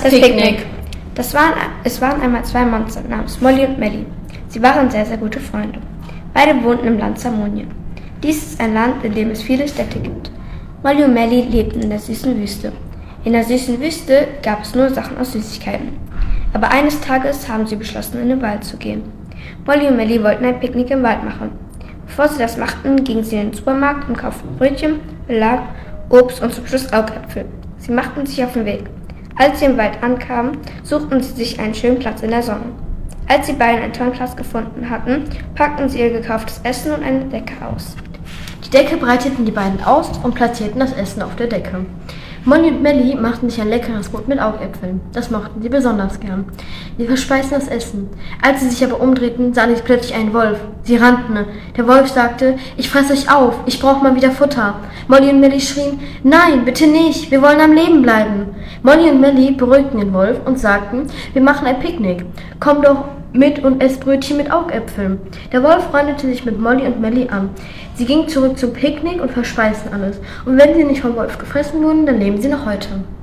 Picknick. Es waren einmal zwei Monster namens Molly und Melly. Sie waren sehr, sehr gute Freunde. Beide wohnten im Land Zamonien. Dies ist ein Land, in dem es viele Städte gibt. Molly und Melly lebten in der süßen Wüste. In der süßen Wüste gab es nur Sachen aus Süßigkeiten. Aber eines Tages haben sie beschlossen, in den Wald zu gehen. Molly und Melly wollten ein Picknick im Wald machen. Bevor sie das machten, gingen sie in den Supermarkt und kauften Brötchen, Belag, Obst und zum Schluss Augäpfel. Sie machten sich auf den Weg. Als sie im Wald ankamen, suchten sie sich einen schönen Platz in der Sonne. Als sie beiden einen tollen Platz gefunden hatten, packten sie ihr gekauftes Essen und eine Decke aus. Die Decke breiteten die beiden aus und platzierten das Essen auf der Decke. Molly und Melly machten sich ein leckeres Brot mit Augäpfeln. Das mochten sie besonders gern. Sie verspeisten das Essen. Als sie sich aber umdrehten, sahen sie plötzlich einen Wolf. Sie rannten. Der Wolf sagte, ich fresse euch auf, ich brauche mal wieder Futter. Molly und Melly schrien, nein, bitte nicht, wir wollen am Leben bleiben. Molly und Melly beruhigten den Wolf und sagten, wir machen ein Picknick. Komm doch mit und esst Brötchen mit Augäpfeln. Der Wolf freundete sich mit Molly und Melly an. Sie gingen zurück zum Picknick und verspeisten alles. Und wenn sie nicht vom Wolf gefressen wurden, dann leben sie noch heute.